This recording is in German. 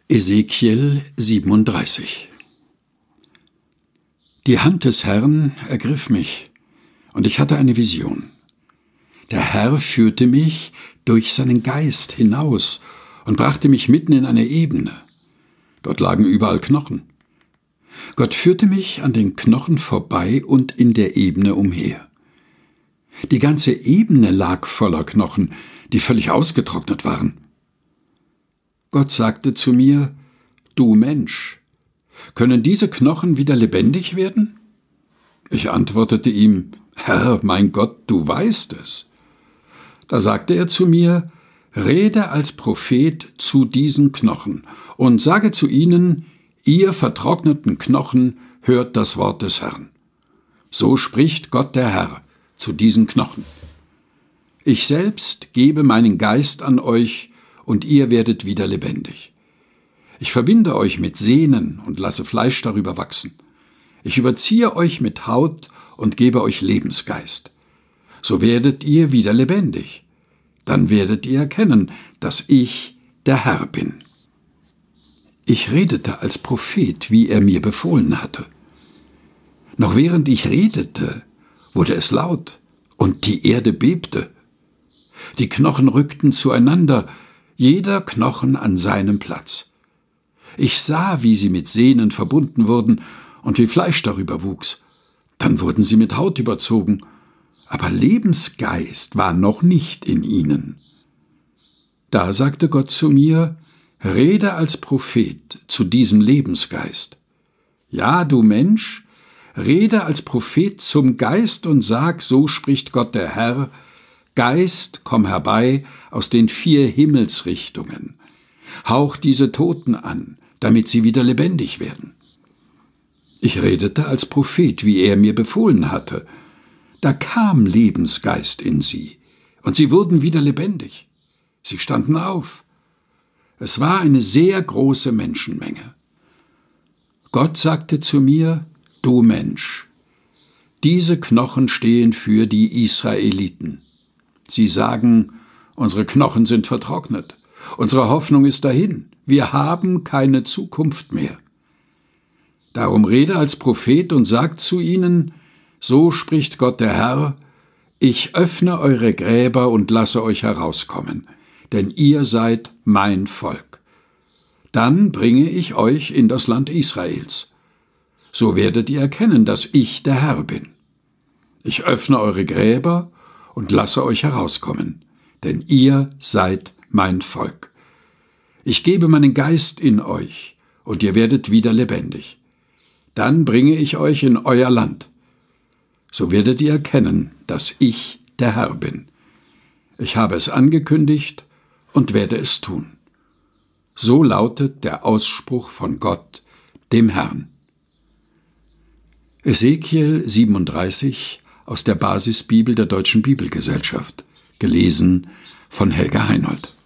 Ezekiel 37. Die Hand des Herrn ergriff mich, und ich hatte eine Vision. Der Herr führte mich durch seinen Geist hinaus und brachte mich mitten in eine Ebene. Dort lagen überall Knochen. Gott führte mich an den Knochen vorbei und in der Ebene umher. Die ganze Ebene lag voller Knochen, die völlig ausgetrocknet waren. Gott sagte zu mir: Du Mensch, können diese Knochen wieder lebendig werden? Ich antwortete ihm: Herr, mein Gott, du weißt es. Da sagte er zu mir: Rede als Prophet zu diesen Knochen und sage zu ihnen: Ihr vertrockneten Knochen, hört das Wort des Herrn. So spricht Gott der Herr zu diesen Knochen: Ich selbst gebe meinen Geist an euch, und ihr werdet wieder lebendig. Ich verbinde euch mit Sehnen und lasse Fleisch darüber wachsen. Ich überziehe euch mit Haut und gebe euch Lebensgeist. So werdet ihr wieder lebendig. Dann werdet ihr erkennen, dass ich der Herr bin. Ich redete als Prophet, wie er mir befohlen hatte. Noch während ich redete, wurde es laut und die Erde bebte. Die Knochen rückten zueinander, jeder Knochen an seinem Platz. Ich sah, wie sie mit Sehnen verbunden wurden und wie Fleisch darüber wuchs. Dann wurden sie mit Haut überzogen, aber Lebensgeist war noch nicht in ihnen. Da sagte Gott zu mir: Rede als Prophet zu diesem Lebensgeist. Ja, du Mensch, rede als Prophet zum Geist und sag: So spricht Gott der Herr: Geist, komm herbei aus den 4 Himmelsrichtungen. Hauch diese Toten an, damit sie wieder lebendig werden. Ich redete als Prophet, wie er mir befohlen hatte. Da kam Lebensgeist in sie, und sie wurden wieder lebendig. Sie standen auf. Es war eine sehr große Menschenmenge. Gott sagte zu mir: Du Mensch, diese Knochen stehen für die Israeliten. Sie sagen: Unsere Knochen sind vertrocknet, unsere Hoffnung ist dahin, wir haben keine Zukunft mehr. Darum rede als Prophet und sagt zu ihnen: So spricht Gott der Herr: Ich öffne eure Gräber und lasse euch herauskommen, denn ihr seid mein Volk. Dann bringe ich euch in das Land Israels. So werdet ihr erkennen, dass ich der Herr bin. Ich öffne eure Gräber und lasse euch herauskommen, denn ihr seid mein Volk. Ich gebe meinen Geist in euch, und ihr werdet wieder lebendig. Dann bringe ich euch in euer Land. So werdet ihr erkennen, dass ich der Herr bin. Ich habe es angekündigt und werde es tun. So lautet der Ausspruch von Gott, dem Herrn. Ezekiel 37 aus der Basisbibel der Deutschen Bibelgesellschaft, gelesen von Helga Heinold.